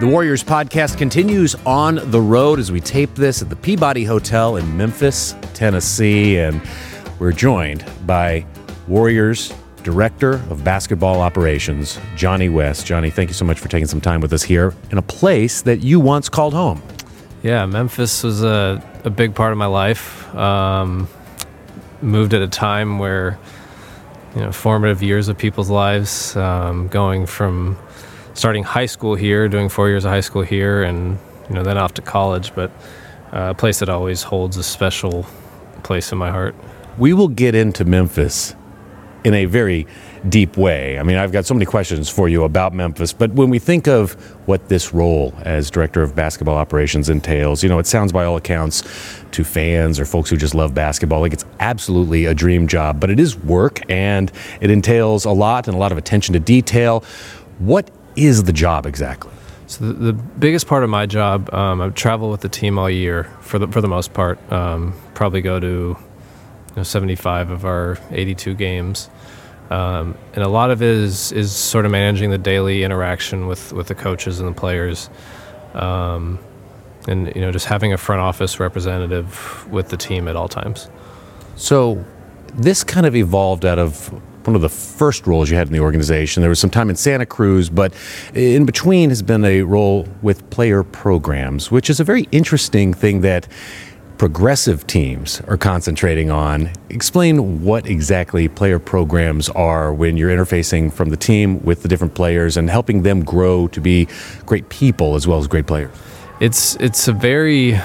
The Warriors podcast continues on the road as we tape this at the Peabody Hotel in Memphis, Tennessee, and we're joined by Warriors Director of Basketball Operations, Johnny West. Johnny, thank you so much for taking some time with us here in a place that you once called home. Yeah, Memphis was a big part of my life. Moved at a time where, formative years of people's lives, going from starting high school here, doing 4 years of high school here, and then off to college, but a place that always holds a special place in my heart. We will get into Memphis in a very deep way. I mean, I've got so many questions for you about Memphis, but when we think of what this role as Director of Basketball Operations entails, it sounds by all accounts to fans or folks who just love basketball like it's absolutely a dream job, but it is work and it entails a lot of attention to detail. What is the job exactly? So the biggest part of my job, I travel with the team all year for the most part. Probably go to 75 of our 82 games, and a lot of it is sort of managing the daily interaction with the coaches and the players, and just having a front office representative with the team at all times. So this kind of evolved out of one of the first roles you had in the organization. There was some time in Santa Cruz, but in between has been a role with player programs, which is a very interesting thing that progressive teams are concentrating on. Explain what exactly player programs are when you're interfacing from the team with the different players and helping them grow to be great people as well as great players. It's a very,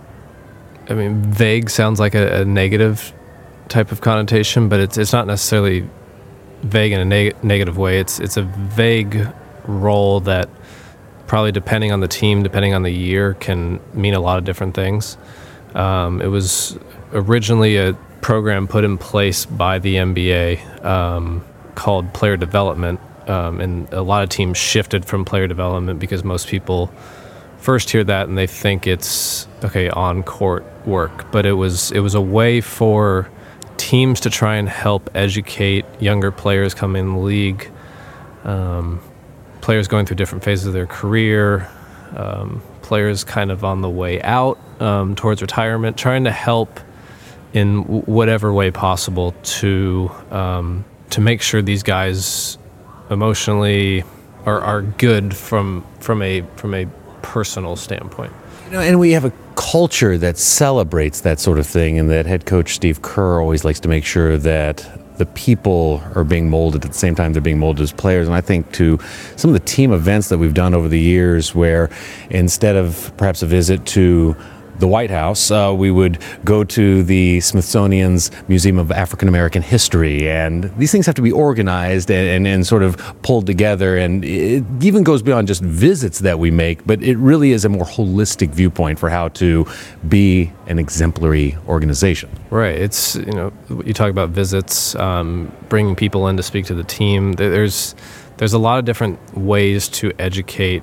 vague sounds like a negative type of connotation, but it's not necessarily vague in a negative way. It's a vague role that probably, depending on the team, depending on the year, can mean a lot of different things. It was originally a program put in place by the NBA called player development, and a lot of teams shifted from player development because most people first hear that and they think it's on-court work, but it was a way for teams to try and help educate younger players coming in the league, players going through different phases of their career, players kind of on the way out towards retirement, trying to help in whatever way possible to make sure these guys emotionally are good from a personal standpoint. And we have a culture that celebrates that sort of thing, and that head coach Steve Kerr always likes to make sure that the people are being molded at the same time they're being molded as players. And I think to some of the team events that we've done over the years, where instead of perhaps a visit to the White House, we would go to the Smithsonian's Museum of African American History, and these things have to be organized and sort of pulled together, and it even goes beyond just visits that we make, but it really is a more holistic viewpoint for how to be an exemplary organization. Right. It's, you talk about visits, bringing people in to speak to the team. There's a lot of different ways to educate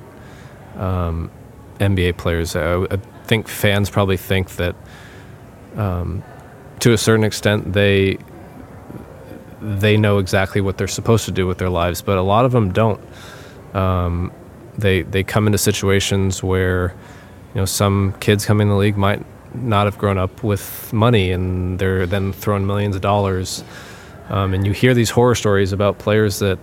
NBA players. I think fans probably think that to a certain extent they know exactly what they're supposed to do with their lives, but a lot of them don't. They come into situations where some kids coming in the league might not have grown up with money, and they're then thrown millions of dollars, and you hear these horror stories about players that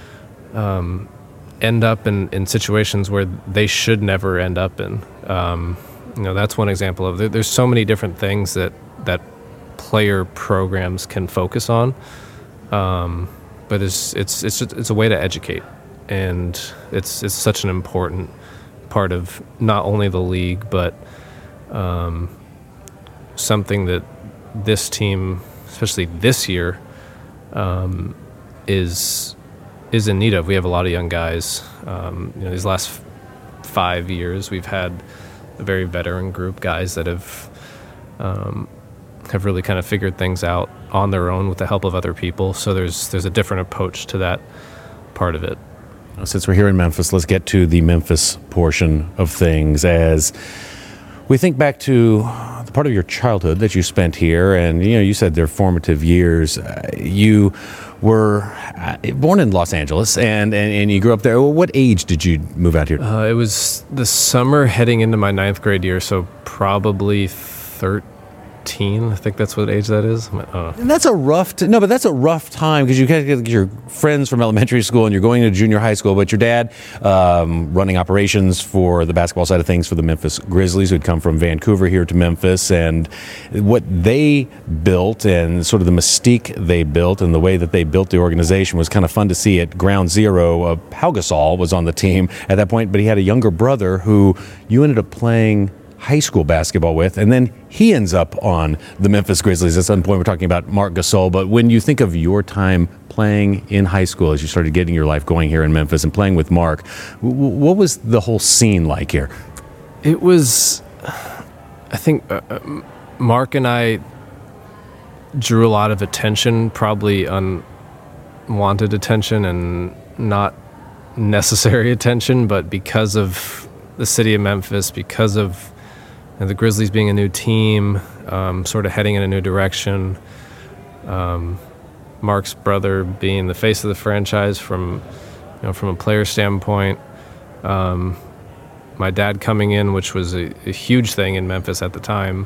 end up in situations where they should never end up in. That's one example of there's so many different things that player programs can focus on, but it's a way to educate, and it's such an important part of not only the league, but something that this team, especially this year, is in need of. We have a lot of young guys. These last 5 years, we've had a very veteran group, guys that have really kind of figured things out on their own with the help of other people. So there's a different approach to that part of it. Since we're here in Memphis, let's get to the Memphis portion of things. As we think back to the part of your childhood that you spent here, and you said they're formative years. You were born in Los Angeles, and you grew up there. What age did you move out here? It was the summer heading into my 9th grade year, so probably 13. I think that's what age that is. And that's a rough but that's a rough time because you get your friends from elementary school and you're going to junior high school, but your dad running operations for the basketball side of things for the Memphis Grizzlies, who'd come from Vancouver here to Memphis, and what they built and sort of the mystique they built and the way that they built the organization was kind of fun to see at ground zero. Pau Gasol was on the team at that point, but he had a younger brother who you ended up playing high school basketball with, and then he ends up on the Memphis Grizzlies. At some point we're talking about Marc Gasol, but when you think of your time playing in high school as you started getting your life going here in Memphis and playing with Marc, what was the whole scene like here? It was, I think Marc and I drew a lot of attention, probably unwanted attention and not necessary attention, but because of the city of Memphis, because of the Grizzlies being a new team, sort of heading in a new direction. Marc's brother being the face of the franchise from a player standpoint. My dad coming in, which was a huge thing in Memphis at the time.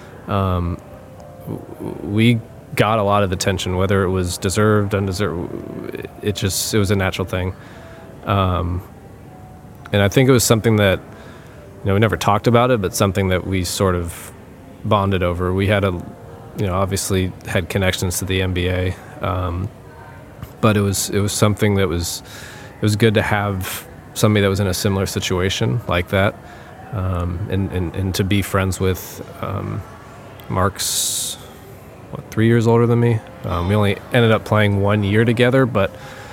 We got a lot of attention, whether it was deserved, undeserved. It was a natural thing. And I think it was something that, we never talked about it, but something that we sort of bonded over. We had obviously had connections to the NBA, but it was something that it was good to have somebody that was in a similar situation like that, and to be friends with. Marc's 3 years older than me. We only ended up playing 1 year together, but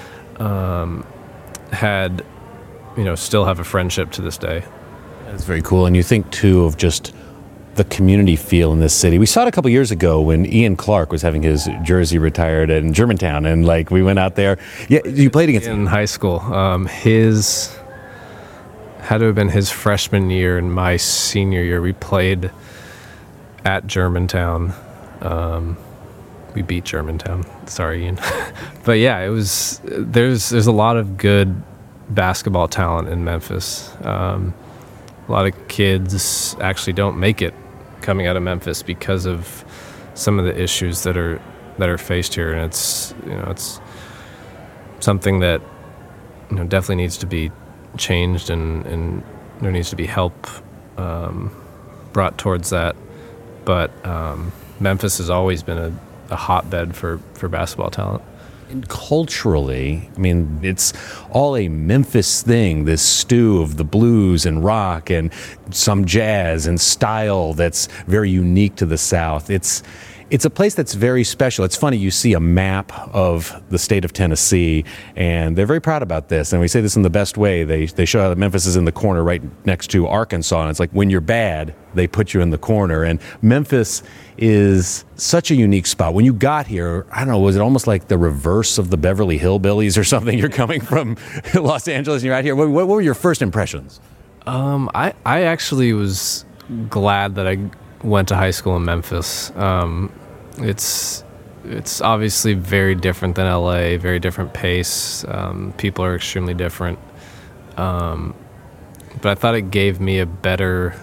had still have a friendship to this day. That's very cool. And you think, too, of just the community feel in this city. We saw it a couple years ago when Ian Clark was having his jersey retired in Germantown, and we went out there. Yeah, you played against him in high school. His had to have been his freshman year and my senior year. We played at Germantown. We beat Germantown. Sorry, Ian. But yeah, it was. There's a lot of good basketball talent in Memphis. A lot of kids actually don't make it coming out of Memphis because of some of the issues that are faced here, and it's something that definitely needs to be changed, and there needs to be help brought towards that. But Memphis has always been a hotbed for basketball talent. And culturally, it's all a Memphis thing, this stew of the blues and rock and some jazz and style that's very unique to the South. It's a place that's very special. It's funny, you see a map of the state of Tennessee, and they're very proud about this. And we say this in the best way. They show that Memphis is in the corner right next to Arkansas, and it's like when you're bad, they put you in the corner. And Memphis is such a unique spot. When you got here, I don't know, was it almost like the reverse of the Beverly Hillbillies or something? You're coming from Los Angeles and you're out here. What were your first impressions? I actually was glad that I went to high school in Memphis. It's obviously very different than LA, very different pace. People are extremely different. But I thought it gave me a better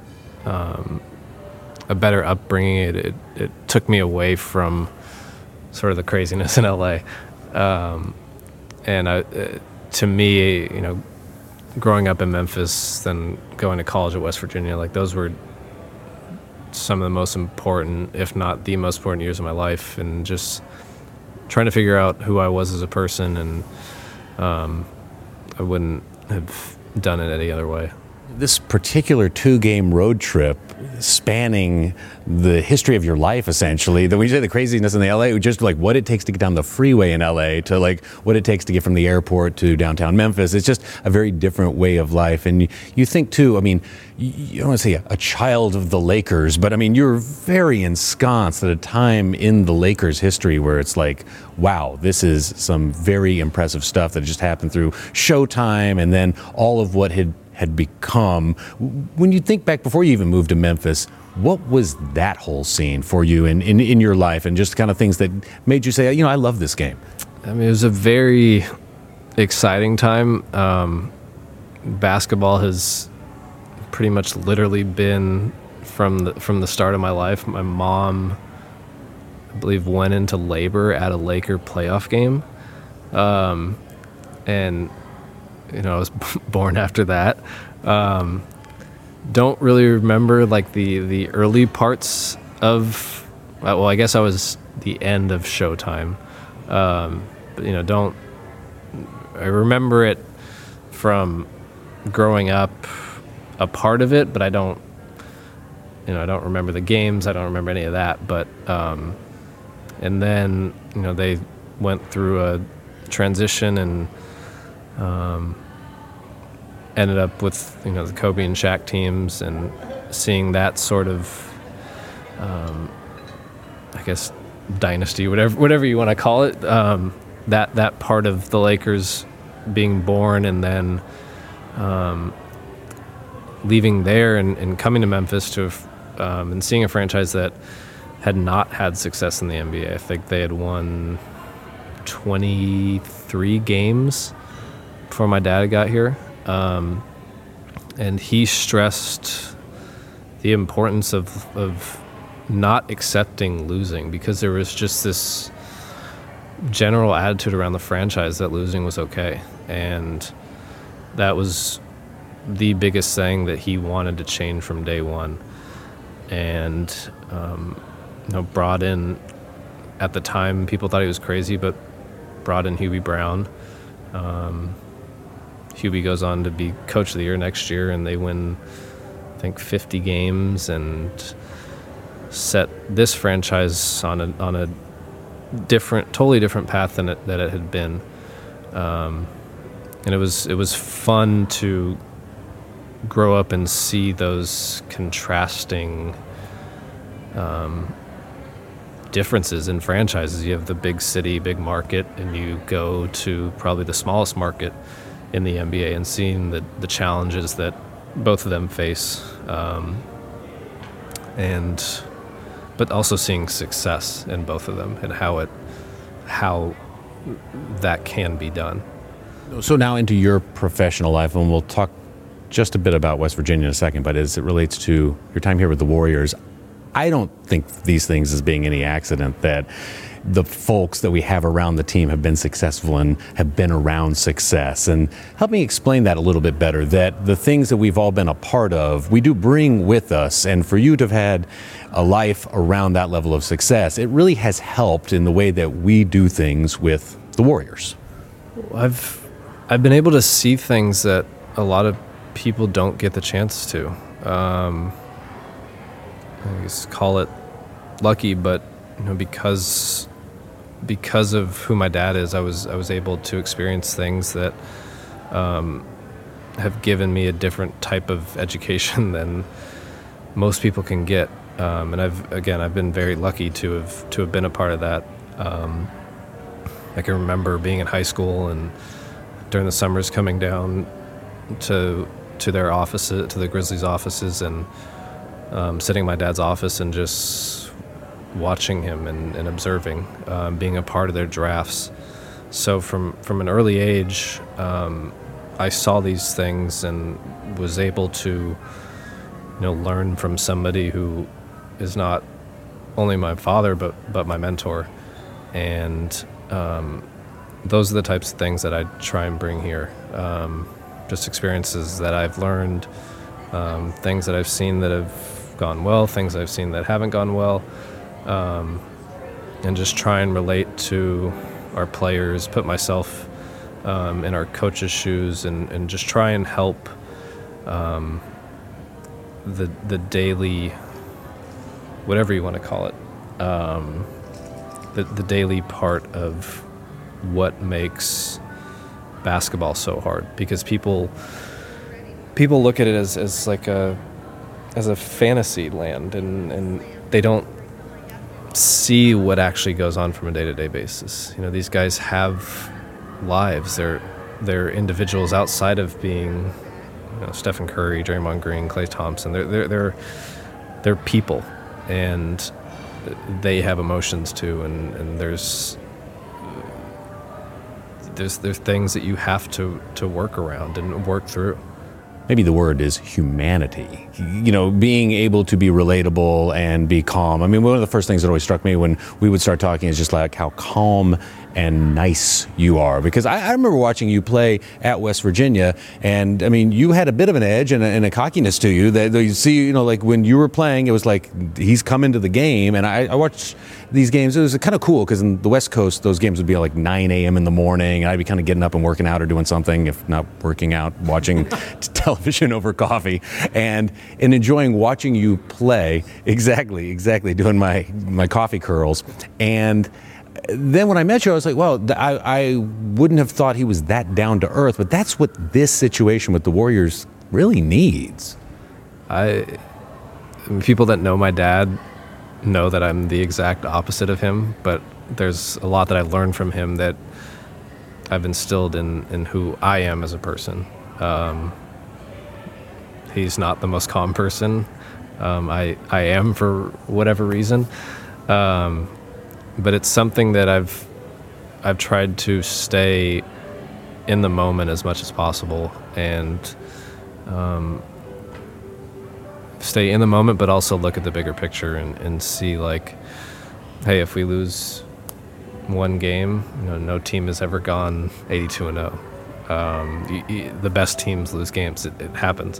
upbringing. It took me away from sort of the craziness in LA. And to me, growing up in Memphis, then going to college at West Virginia, those were some of the most important, if not the most important years of my life, and just trying to figure out who I was as a person, and I wouldn't have done it any other way. This particular 2-game road trip spanning the history of your life, essentially. When you say the craziness in the LA, just what it takes to get down the freeway in LA to what it takes to get from the airport to downtown Memphis. It's just a very different way of life. And you think too, you don't want to say a child of the Lakers, but you're very ensconced at a time in the Lakers history where it's wow, this is some very impressive stuff that just happened through Showtime and then all of what had become. When you think back before you even moved to Memphis, what was that whole scene for you in your life, and just kind of things that made you say, I love this game? I mean, it was a very exciting time. Basketball has pretty much literally been from the start of my life. My mom, I believe, went into labor at a Laker playoff game, and I was born after that. Don't really remember like the early parts of. Well, I guess I was the end of Showtime. But don't. I remember it from growing up, a part of it, but I don't remember the games. I don't remember any of that. But and then they went through a transition and ended up with the Kobe and Shaq teams, and seeing that sort of I guess dynasty, whatever you want to call it, that part of the Lakers being born, and then leaving there and coming to Memphis to and seeing a franchise that had not had success in the NBA. I think they had won 23 games before my dad got here, and he stressed the importance of not accepting losing, because there was just this general attitude around the franchise that losing was okay, and that was the biggest thing that he wanted to change from day one. And brought in, at the time people thought he was crazy, but brought in Hubie Brown. Hubie goes on to be coach of the year next year, and they win, I think, 50 games and set this franchise on a totally different path than it had been. And it was fun to grow up and see those contrasting differences in franchises. You have the big city, big market, and you go to probably the smallest market in the NBA, and seeing the challenges that both of them face, but also seeing success in both of them and how that can be done. So now into your professional life, and we'll talk just a bit about West Virginia in a second, but as it relates to your time here with the Warriors, I don't think these things as being any accident that the folks that we have around the team have been successful and have been around success. And help me explain that a little bit better, that the things that we've all been a part of, we do bring with us. And for you to have had a life around that level of success, it really has helped in the way that we do things with the Warriors. I've been able to see things that a lot of people don't get the chance to. I guess call it lucky, but because of who my dad is, I was able to experience things that have given me a different type of education than most people can get. And I've been very lucky to have been a part of that. I can remember being in high school and during the summers coming down to their offices, to the Grizzlies offices, and sitting in my dad's office and just watching him and observing, being a part of their drafts. So from an early age, I saw these things and was able to learn from somebody who is not only my father but my mentor. And those are the types of things that I try and bring here. Just experiences that I've learned, things that I've seen that have gone well, things I've seen that haven't gone well, and just try and relate to our players, put myself in our coaches' shoes, and just try and help the daily, whatever you want to call it, the daily part of what makes basketball so hard. Because people look at it as like a fantasy land, and they don't see what actually goes on from a day-to-day basis. These guys have lives. They're individuals outside of being Stephen Curry, Draymond Green, Klay Thompson. They're people, and they have emotions too, and there's there's things that you have to work around and work through. Maybe the word is humanity. Being able to be relatable and be calm. I mean, one of the first things that always struck me when we would start talking is just like how calm and nice you are. Because I remember watching you play at West Virginia, and I mean, you had a bit of an edge and a cockiness to you that you see, like when you were playing, it was like he's come into the game. And I watched these games. It was kind of cool because in the West Coast, those games would be like 9 a.m. in the morning. And I'd be kind of getting up and working out or doing something, if not working out, watching television over coffee and enjoying watching you play. Exactly, doing my coffee curls. And then when I met you, I was like, well, I wouldn't have thought he was that down to earth, but that's what this situation with the Warriors really needs. People that know my dad know that I'm the exact opposite of him, but there's a lot that I've learned from him that I've instilled in who I am as a person. He's not the most calm person. I am for whatever reason. But it's something that I've tried to stay in the moment as much as possible and stay in the moment, but also look at the bigger picture and see like, hey, if we lose one game, no team has ever gone 82-0. The best teams lose games. It happens.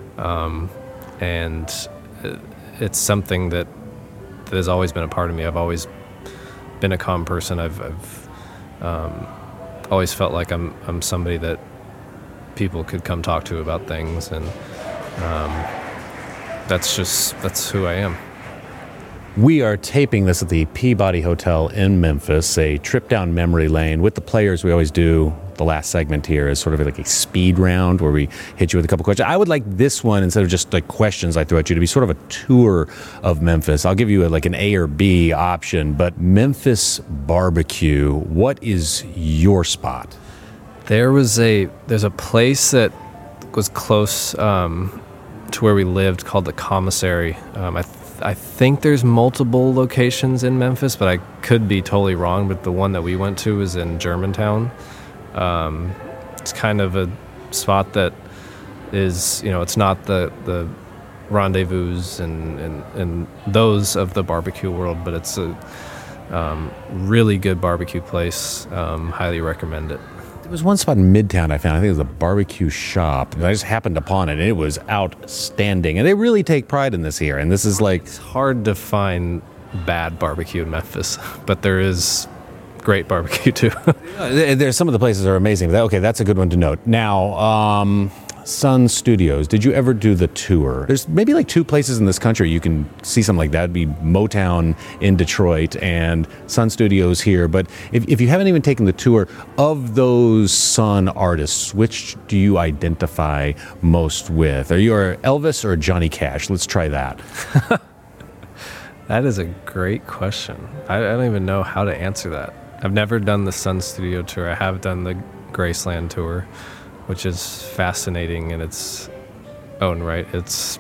And it's something that has always been a part of me. I've always been a calm person. I've always felt like I'm somebody that people could come talk to about things, and that's who I am. We are taping this at the Peabody Hotel in Memphis, a trip down memory lane with the players. We always do the last segment here is sort of like a speed round where we hit you with a couple questions. I would like this one, instead of just like questions I throw at you, to be sort of a tour of Memphis. I'll give you like an A or B option, but Memphis barbecue, what is your spot? There's a place that was close to where we lived called the Commissary. I think there's multiple locations in Memphis, but I could be totally wrong. But the one that we went to is in Germantown. It's kind of a spot that is, it's not the rendezvous and those of the barbecue world, but it's a really good barbecue place. Highly recommend it. There was one spot in Midtown I found. I think it was a barbecue shop. I just happened upon it, and it was outstanding. And they really take pride in this here. And this is like... It's hard to find bad barbecue in Memphis, but there is great barbecue too. There's some of the places are amazing. Okay, that's a good one to note. Now, Sun Studios, did you ever do the tour? There's maybe like 2 places in this country you can see something like that. It'd be Motown in Detroit and Sun Studios here. But if you haven't even taken the tour of those Sun artists, which do you identify most with? Are you Elvis or Johnny Cash? Let's try that. That is a great question. I don't even know how to answer that. I've never done the Sun Studio tour. I have done the Graceland tour, which is fascinating in its own right. It's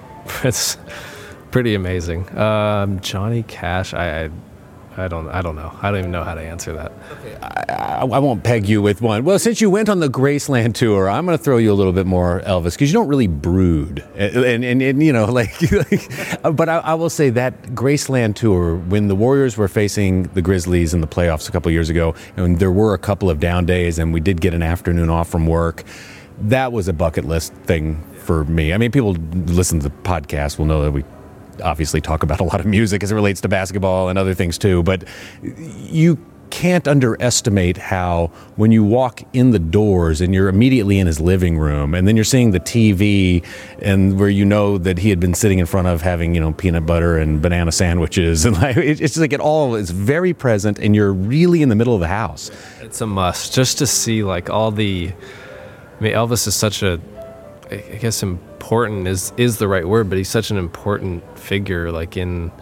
pretty amazing. Johnny Cash, I don't know. I don't even know how to answer that. Okay, I won't peg you with one. Well, since you went on the Graceland tour, I'm going to throw you a little bit more Elvis, because you don't really brood, and But I will say that Graceland tour, when the Warriors were facing the Grizzlies in the playoffs a couple of years ago, and there were a couple of down days, and we did get an afternoon off from work. That was a bucket list thing for me. I mean, people who listen to the podcast will know that we obviously talk about a lot of music as it relates to basketball and other things too, but you can't underestimate how when you walk in the doors and you're immediately in his living room, and then you're seeing the TV and where you know that he had been sitting in front of having, peanut butter and banana sandwiches, and it's just like it all is very present, and you're really in the middle of the house. It's a must just to see like all the... I mean, Elvis is such a, I guess important is the right word, but he's such an important figure, like in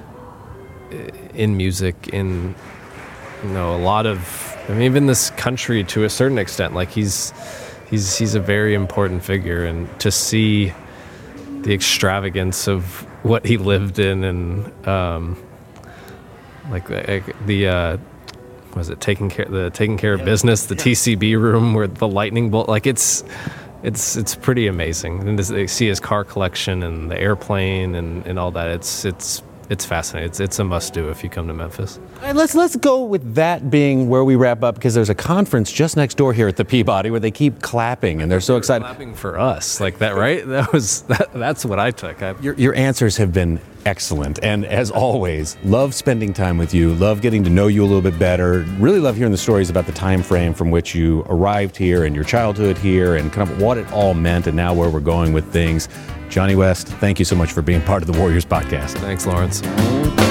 music, in a lot of, even this country to a certain extent. Like he's a very important figure, and to see the extravagance of what he lived in, and was it taking care of business, the TCB room where the lightning bolt, like it's pretty amazing. And they see his car collection and the airplane and all that. It's fascinating. It's a must do if you come to Memphis. And let's go with that being where we wrap up, because there's a conference just next door here at the Peabody where they keep clapping and they're so excited. Clapping for us like that, right? That's what I took. Your answers have been excellent, and as always, love spending time with you. Love getting to know you a little bit better. Really love hearing the stories about the time frame from which you arrived here and your childhood here, and kind of what it all meant, and now where we're going with things. Johnny West, thank you so much for being part of the Warriors podcast. Thanks, Lawrence.